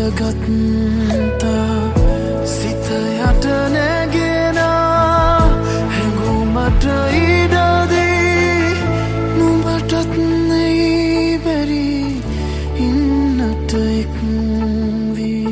බිඳගත්තා සිත යට නැගෙන හැඟුමට ඉඩදී නුඹටත් නෙයි බැරි ඉන්නට එක් වී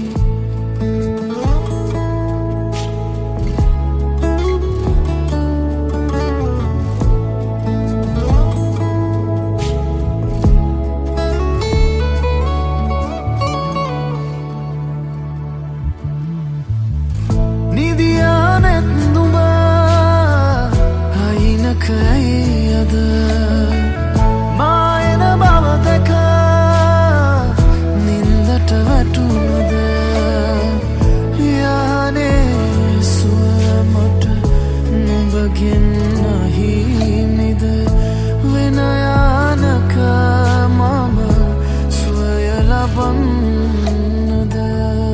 කයද මායන බව දැක නින්දට වැටුණද යහනේ සුවමට නුඹගෙන් අහිමිද වෙන යානක මම සුවය ලබන්නද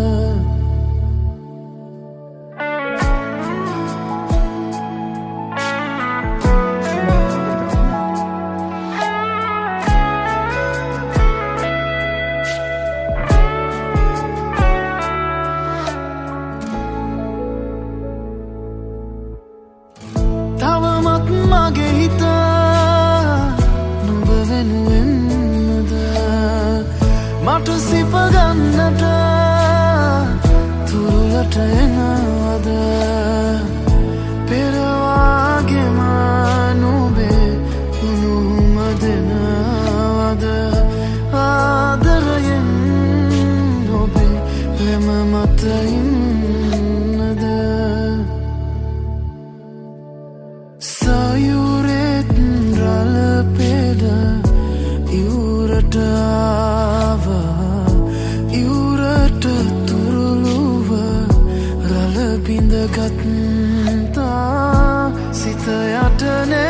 මගේ හිත නුඹ වෙනුවෙන්මද මට සිප ගන්නට තුරුලට එනවද පෙරවාගෙම නුඹේ උණුහුම දෙනවද ආදරයෙන් ඔබේ ලෙම මත ඉන්නද සයුරෙත් රළපෙඩ ඉවුරට ආවා ඉවුරට තුරුළුව රළ බිඳගත්තා සිත යට